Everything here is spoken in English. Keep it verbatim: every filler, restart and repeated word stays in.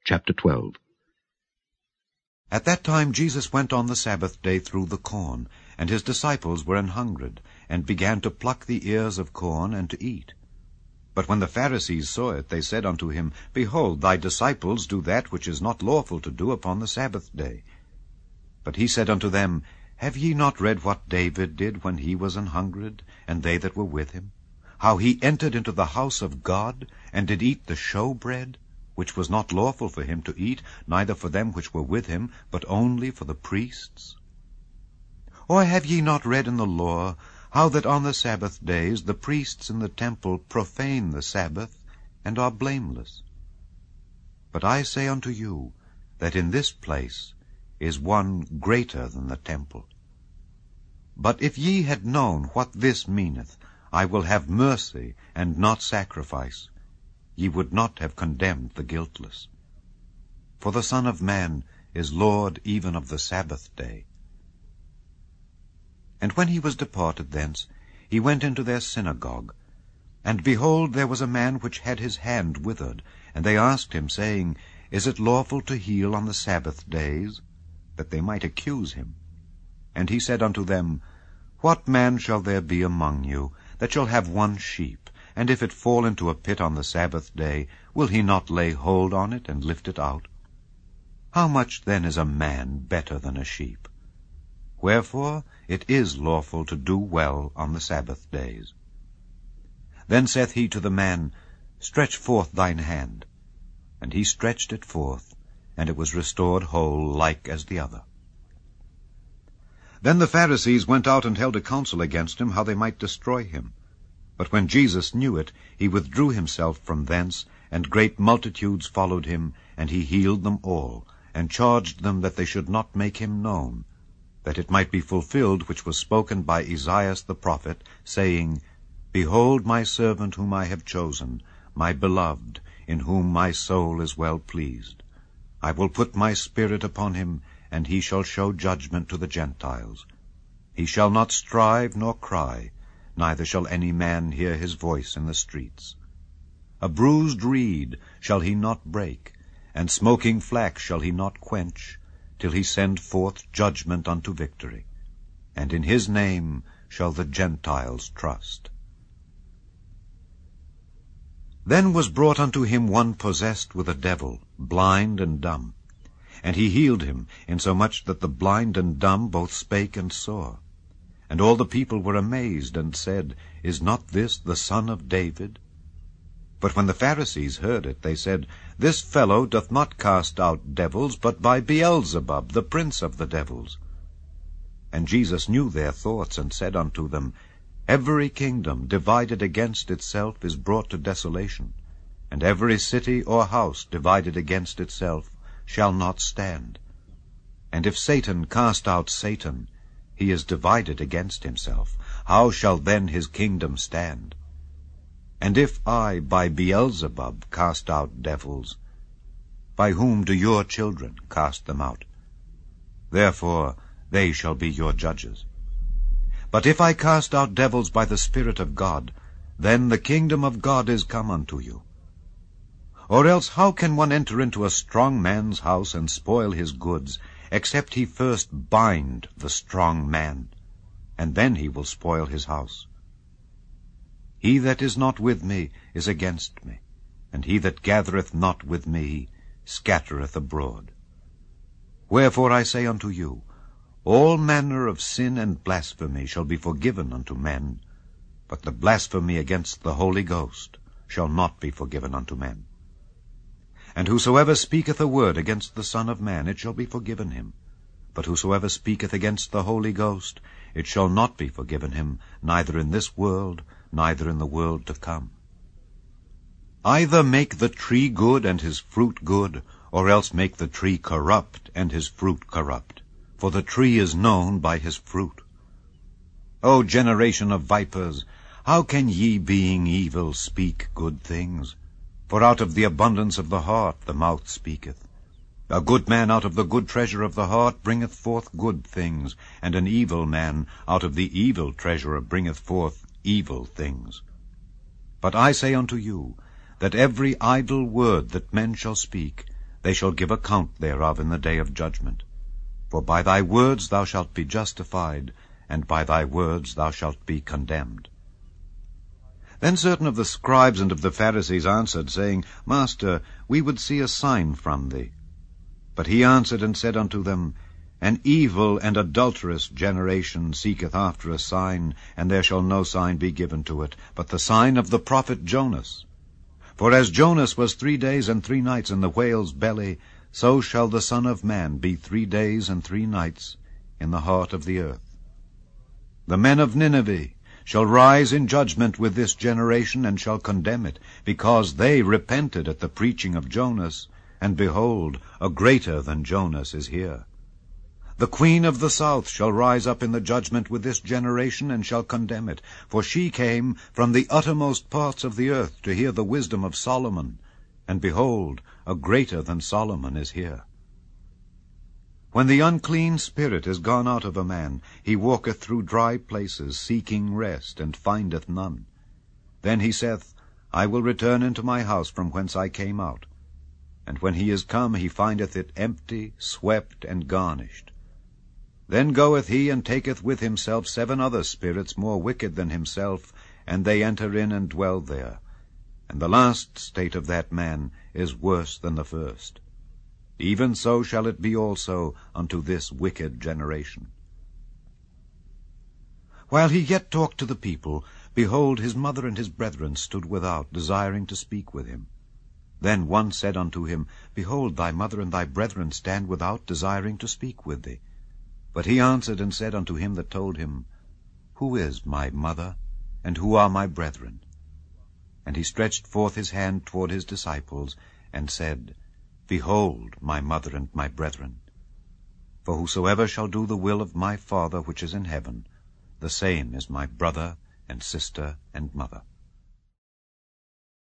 Chapter twelve. At that time Jesus went on the Sabbath day through the corn, and his disciples were an hungred, and began to pluck the ears of corn, and to eat. But when the Pharisees saw it, they said unto him, Behold, thy disciples do that which is not lawful to do upon the Sabbath day. But he said unto them, Have ye not read what David did when he was an hungred, and they that were with him? How he entered into the house of God, and did eat the showbread, which was not lawful for him to eat, neither for them which were with him, but only for the priests? Or have ye not read in the law, how that on the Sabbath days the priests in the temple profane the Sabbath, and are blameless? But I say unto you, that in this place is one greater than the temple. But if ye had known what this meaneth, I will have mercy, and not sacrifice, ye would not have condemned the guiltless. For the Son of Man is Lord even of the Sabbath day. And when he was departed thence, he went into their synagogue. And behold, there was a man which had his hand withered. And they asked him, saying, Is it lawful to heal on the Sabbath days? That they might accuse him. And he said unto them, What man shall there be among you, that shall have one sheep, and if it fall into a pit on the Sabbath day, will he not lay hold on it, and lift it out? How much then is a man better than a sheep? Wherefore it is lawful to do well on the Sabbath days. Then saith he to the man, Stretch forth thine hand. And he stretched it forth, and it was restored whole, like as the other. Then the Pharisees went out and held a council against him, how they might destroy him. But when Jesus knew it, he withdrew himself from thence, and great multitudes followed him, and he healed them all, and charged them that they should not make him known, that it might be fulfilled which was spoken by Esaias the prophet, saying, Behold my servant whom I have chosen, my beloved, in whom my soul is well pleased. I will put my spirit upon him, and he shall show judgment to the Gentiles. He shall not strive nor cry, neither shall any man hear his voice in the streets. A bruised reed shall he not break, and smoking flax shall he not quench, till he send forth judgment unto victory. And in his name shall the Gentiles trust. Then was brought unto him one possessed with a devil, blind and dumb. And he healed him, insomuch that the blind and dumb both spake and saw. And all the people were amazed, and said, Is not this the Son of David? But when the Pharisees heard it, they said, This fellow doth not cast out devils, but by Beelzebub, the prince of the devils. And Jesus knew their thoughts, and said unto them, Every kingdom divided against itself is brought to desolation, and every city or house divided against itself shall not stand. And if Satan cast out Satan, he is divided against himself. How shall then his kingdom stand? And if I by Beelzebub cast out devils, by whom do your children cast them out? Therefore they shall be your judges. But if I cast out devils by the Spirit of God, then the kingdom of God is come unto you. Or else how can one enter into a strong man's house and spoil his goods, except he first bind the strong man, and then he will spoil his house? He that is not with me is against me, and he that gathereth not with me scattereth abroad. Wherefore I say unto you, all manner of sin and blasphemy shall be forgiven unto men, but the blasphemy against the Holy Ghost shall not be forgiven unto men. And whosoever speaketh a word against the Son of Man, it shall be forgiven him. But whosoever speaketh against the Holy Ghost, it shall not be forgiven him, neither in this world, neither in the world to come. Either make the tree good and his fruit good, or else make the tree corrupt and his fruit corrupt. For the tree is known by his fruit. O generation of vipers, how can ye, being evil, speak good things? For out of the abundance of the heart the mouth speaketh. A good man out of the good treasure of the heart bringeth forth good things, and an evil man out of the evil treasure bringeth forth evil things. But I say unto you, that every idle word that men shall speak, they shall give account thereof in the day of judgment. For by thy words thou shalt be justified, and by thy words thou shalt be condemned. Then certain of the scribes and of the Pharisees answered, saying, Master, we would see a sign from thee. But he answered and said unto them, An evil and adulterous generation seeketh after a sign, and there shall no sign be given to it, but the sign of the prophet Jonas. For as Jonas was three days and three nights in the whale's belly, so shall the Son of Man be three days and three nights in the heart of the earth. The men of Nineveh shall rise in judgment with this generation, and shall condemn it, because they repented at the preaching of Jonas, and behold, a greater than Jonas is here. The queen of the south shall rise up in the judgment with this generation, and shall condemn it. For she came from the uttermost parts of the earth to hear the wisdom of Solomon, and behold, a greater than Solomon is here. When the unclean spirit is gone out of a man, he walketh through dry places, seeking rest, and findeth none. Then he saith, I will return into my house from whence I came out. And when he is come, he findeth it empty, swept, and garnished. Then goeth he and taketh with himself seven other spirits more wicked than himself, and they enter in and dwell there. And the last state of that man is worse than the first. Even so shall it be also unto this wicked generation. While he yet talked to the people, behold, his mother and his brethren stood without, desiring to speak with him. Then one said unto him, Behold, thy mother and thy brethren stand without, desiring to speak with thee. But he answered and said unto him that told him, Who is my mother, and who are my brethren? And he stretched forth his hand toward his disciples, and said, Behold my mother and my brethren. For whosoever shall do the will of my Father which is in heaven, the same is my brother and sister and mother.